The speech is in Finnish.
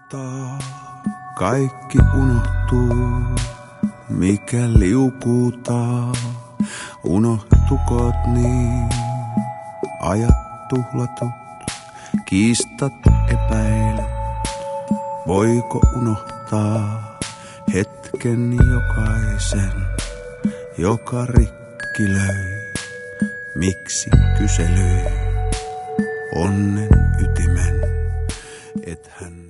unohtaa, kaikki unohtuu, mikä liukuutaa. Unohtukot niin, ajat tuhlatut, kiistat epäilet. Voiko unohtaa hetken jokaisen, joka rikki löi? Miksi kyselyi onnen ytimen, et hän